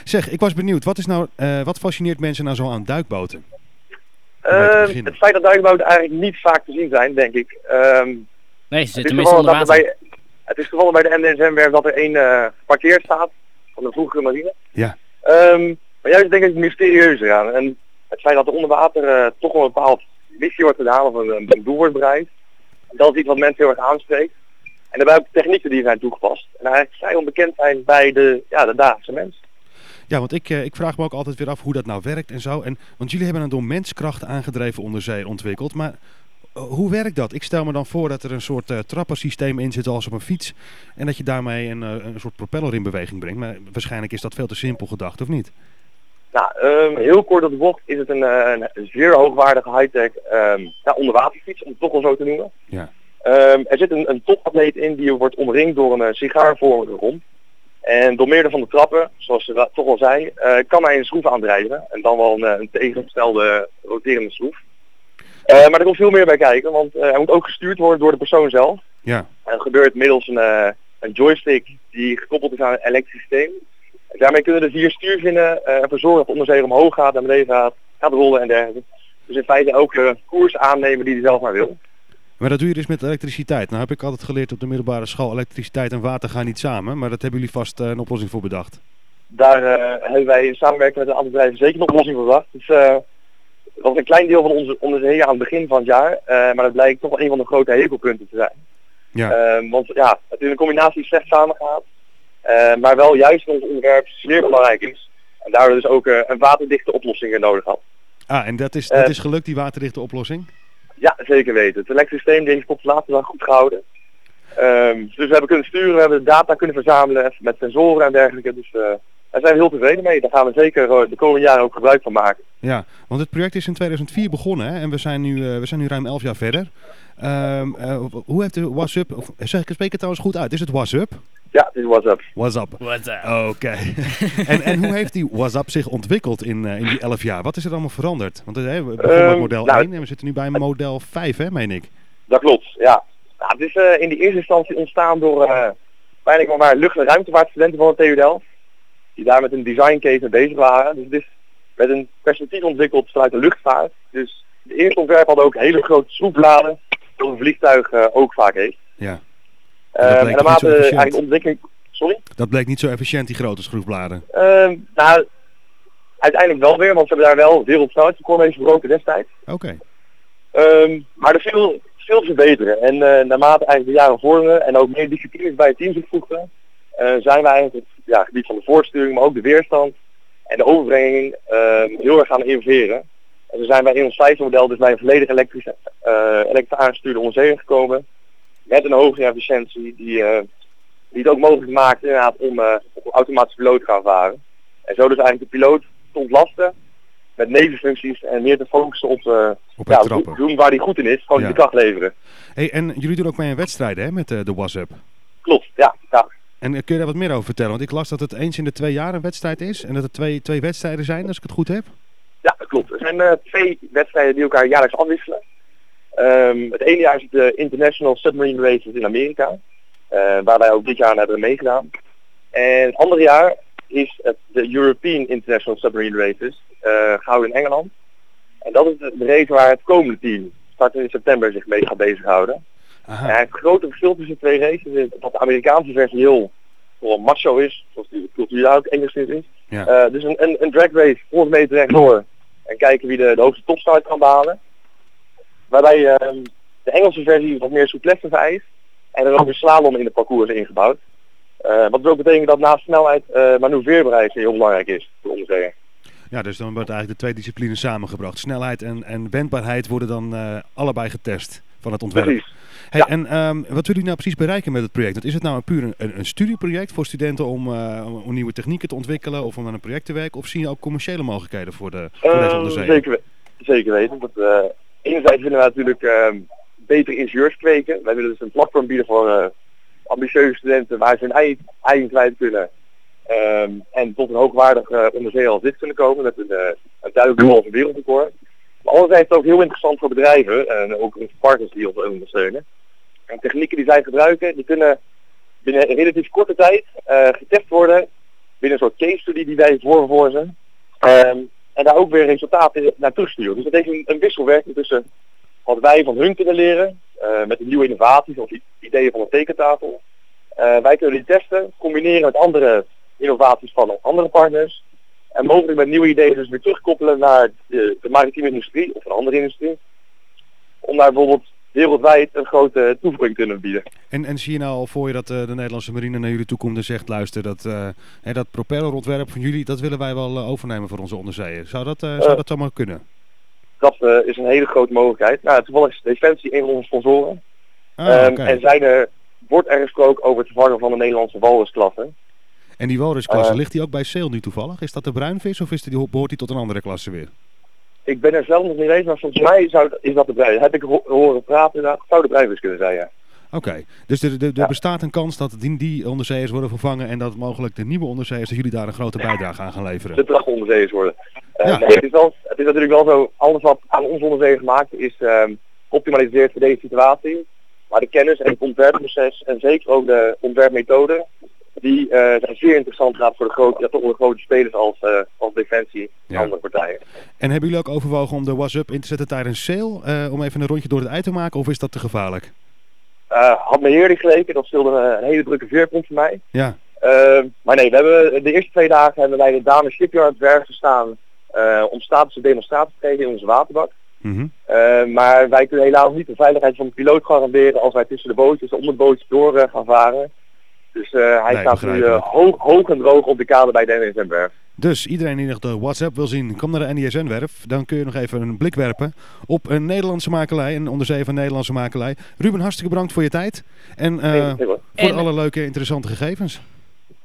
Zeg, ik was benieuwd. Wat fascineert mensen nou zo aan duikboten? Het feit dat duikboten eigenlijk niet vaak te zien zijn, denk ik. Nee, ze zitten meestal onder water. Het is toevallig bij de NDSM-werf dat er één geparkeerd staat van de vroegere marine. Ja. Maar juist denk ik het mysterieuzer aan. En het feit dat er onder water toch een bepaald missie wordt gedaan of een doel wordt bereikt. Dat is iets wat mensen heel erg aanspreekt. En daarbij ook technieken die zijn toegepast. En eigenlijk vrij onbekend zijn bij de dagelijkse mens. Ja, want ik vraag me ook altijd weer af hoe dat nou werkt en zo. Want jullie hebben een door menskracht aangedreven onderzee ontwikkeld. Maar hoe werkt dat? Ik stel me dan voor dat er een soort trappensysteem in zit als op een fiets. En dat je daarmee een soort propeller in beweging brengt. Maar waarschijnlijk is dat veel te simpel gedacht, of niet? Nou, heel kort op de bocht is het een zeer hoogwaardige high-tech onderwaterfiets, om het toch wel zo te noemen. Ja. Er zit een topatleet in die wordt omringd door een sigaarvormige romp. En door meerdere van de trappen, zoals ze toch al zei, kan hij een schroef aandrijven. En dan wel een tegengestelde roterende schroef. Maar er komt veel meer bij kijken, want hij moet ook gestuurd worden door de persoon zelf. Ja. En dat gebeurt middels een joystick die gekoppeld is aan een elektrisch systeem. En daarmee kunnen de 4 stuurvinnen ervoor zorgen dat de onderzeeër omhoog gaat, naar beneden gaat rollen en dergelijke. Dus in feite ook koers aannemen die hij zelf maar wil. Maar dat doe je dus met elektriciteit. Nou heb ik altijd geleerd op de middelbare school, elektriciteit en water gaan niet samen. Maar dat hebben jullie vast een oplossing voor bedacht. Daar hebben wij in samenwerking met een aantal bedrijven zeker een oplossing voor bedacht. Dus dat was een klein deel van onze onderzeeër aan het begin van het jaar. Maar dat blijkt toch wel een van de grote hekelpunten te zijn. Ja. Want ja, het is een combinatie die slecht samengaat. Maar wel juist in ons onderwerp zeer belangrijk is. En daardoor dus ook een waterdichte oplossing nodig had. Ah, en dat is gelukt, die waterdichte oplossing? Ja, zeker weten. Het elektrisch systeem heeft op de laatste dag goed gehouden. Dus we hebben kunnen sturen, we hebben data kunnen verzamelen met sensoren en dergelijke. Dus daar zijn we heel tevreden mee. Daar gaan we zeker de komende jaren ook gebruik van maken. Ja, want het project is in 2004 begonnen, hè? En we zijn nu ruim 11 jaar verder. Hoe heeft de WhatsApp, spreek ik het trouwens goed uit, is het WhatsApp? Ja, het is WhatsApp. WhatsApp. Oké. En hoe heeft die WhatsApp zich ontwikkeld in die 11 jaar? Wat is er allemaal veranderd? Want we begonnen met model 1 en we zitten nu bij model 5, hè, meen ik? Dat klopt, ja. Nou, het is in de eerste instantie ontstaan door bijna maar lucht- en ruimtevaartstudenten van de TU Delft. Die daar met een design case mee bezig waren. Dus het is met een perspectief ontwikkeld vanuit de luchtvaart. Dus de eerste ontwerp hadden ook hele grote schroefbladen, zoals een vliegtuig ook vaak heeft. Ja. En naarmate eigenlijk de ontwikkeling... Sorry? Dat bleek niet zo efficiënt, die grote schroefbladen. Nou, uiteindelijk wel weer, want ze hebben daar wel wereldsnelheidsrecord mee verbroken destijds. Oké. Maar er viel veel te verbeteren. En naarmate eigenlijk de jaren vorderden en ook meer disciplines bij het team toevoegden, zijn wij eigenlijk op het gebied van de voorsturing, maar ook de weerstand en de overbrenging heel erg gaan innoveren. En zo zijn wij in ons 5e model dus bij een volledig elektrisch aangestuurde onderzeeër gekomen. Met een hogere efficiëntie die het ook mogelijk maakt inderdaad om op een automatische piloot te gaan varen. En zo dus eigenlijk de piloot te ontlasten met nevenfuncties en meer te focussen op doen waar hij goed in is, gewoon de kracht leveren. Hey, en jullie doen ook mee aan wedstrijden, hè, met de WhatsApp? Klopt, ja. En kun je daar wat meer over vertellen? Want ik las dat het eens in de 2 jaar een wedstrijd is en dat er twee wedstrijden zijn, als ik het goed heb. Ja, dat klopt. Er zijn 2 wedstrijden die elkaar jaarlijks afwisselen. Het ene jaar is het de International Submarine Races in Amerika, waar wij ook dit jaar hebben meegedaan. En het andere jaar is het de European International Submarine Races, gehouden in Engeland. En dat is de race waar het komende team start in september zich mee gaat bezighouden. Het grote verschil tussen de 2 races is dat de Amerikaanse versie heel macho is, zoals de cultuur daar ook enigszins is. Ja. Dus een drag race 100 meter rechtdoor en kijken wie de hoogste topsnelheid kan behalen. Waarbij de Engelse versie wat meer souplesse vereist en er ook een slalom in de parcours is ingebouwd. Wat dus ook betekent dat naast snelheid manoeuvreerbaarheid heel belangrijk is voor de onderzeeër. Ja, dus dan wordt eigenlijk de 2 disciplines samengebracht. Snelheid en wendbaarheid worden dan allebei getest van het ontwerp. Precies. Hey, ja. En wat willen jullie nou precies bereiken met het project? Want is het nou puur een studieproject voor studenten om nieuwe technieken te ontwikkelen of om aan een project te werken? Of zie je ook commerciële mogelijkheden voor deze onderzeeër? Zeker weten. Enerzijds willen we natuurlijk betere ingenieurs kweken. Wij willen dus een platform bieden voor ambitieuze studenten waar ze hun eigen kwijt kunnen. En tot een hoogwaardig onderzeeër als dit kunnen komen met een duidelijk doel als een wereldrecord. Maar anderzijds is het ook heel interessant voor bedrijven en ook onze partners die ons ondersteunen. En technieken die zij gebruiken, die kunnen binnen een relatief korte tijd getest worden binnen een soort case study die wij vormen voor ze. En daar ook weer resultaten naar terugsturen. Dus dat heeft een wisselwerking tussen wat wij van hun kunnen leren, met de nieuwe innovaties of ideeën van een tekentafel. Wij kunnen die testen, combineren met andere innovaties van andere partners. En mogelijk met nieuwe ideeën dus weer terugkoppelen naar de maritieme industrie of een andere industrie. Om daar bijvoorbeeld wereldwijd een grote toevoeging te kunnen bieden. En zie je nou al voor je dat de Nederlandse marine naar jullie toe komt en zegt, luister, dat propellerontwerp van jullie, dat willen wij wel overnemen voor onze onderzeeën. Zou dat zomaar kunnen? Dat is een hele grote mogelijkheid. Nou, toevallig is Defensie een van onze sponsoren. Okay. En wordt er gesproken over het vervangen van de Nederlandse walrusklasse. En die walrusklasse, ligt die ook bij Sail nu toevallig? Is dat de bruinvis of behoort die tot een andere klasse weer? Ik ben er zelf nog niet eens, maar volgens mij is dat de bruinvis. Heb ik horen praten, dat zou de bruinvis kunnen zijn, ja. Oké, dus er bestaat een kans dat die onderzeeërs worden vervangen en dat mogelijk de nieuwe onderzeeërs, dat jullie daar een grote bijdrage aan gaan leveren. De drachtonderzeeërs worden. Ja. Nee, het is natuurlijk wel zo, alles wat aan ons onderzeeën gemaakt is geoptimaliseerd voor deze situatie. Maar de kennis en het ontwerpproces en zeker ook de ontwerpmethode, die zijn zeer interessant voor de grote spelers als Defensie en andere partijen. En hebben jullie ook overwogen om de Was-Up in te zetten tijdens Sail, om even een rondje door het ei te maken, of is dat te gevaarlijk? Had me heerlijk geleken, dat stelde een hele drukke veerpunt voor mij. Ja. Maar nee, we hebben de eerste 2 dagen hebben wij de Damen Shipyard werk gestaan om status en demonstratie te geven in onze waterbak. Mm-hmm. Maar wij kunnen helaas niet de veiligheid van de piloot garanderen als wij tussen de bootjes om het bootje door gaan varen. Dus hij staat nu hoog en droog op de kade bij de NSN-werf. Dus iedereen die nog de WhatsApp wil zien, kom naar de NISN-werf. Dan kun je nog even een blik werpen op een Nederlandse makelij, een onderzee van Nederlandse makelij. Ruben, hartstikke bedankt voor je tijd. En voor alle leuke, interessante gegevens.